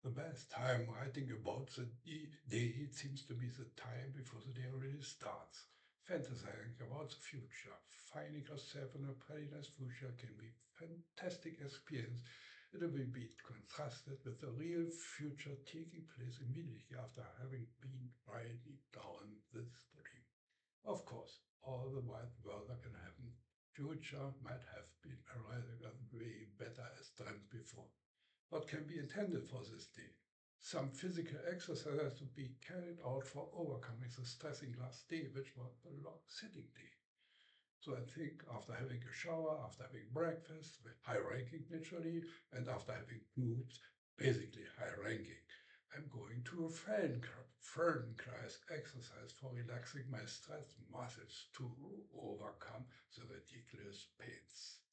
the best time writing about the day. It seems to be the time before the day really starts. Fantasizing about the future, finding yourself in a pretty nice future can be a fantastic experience. It will be contrasted with the real future taking place immediately after having been writing down this dream. Of course, all the wide world can happen. Future might have been arriving way better as dreamt before. What can be intended for this day? Some physical exercise has to be carried out for overcoming the stressing last day, which was a long sitting day. So I think after having a shower, after having breakfast, high ranking naturally, and after having moved, basically high ranking, I'm going to a Feldenkrais exercise for relaxing my stress muscles to overcome the ridiculous pains.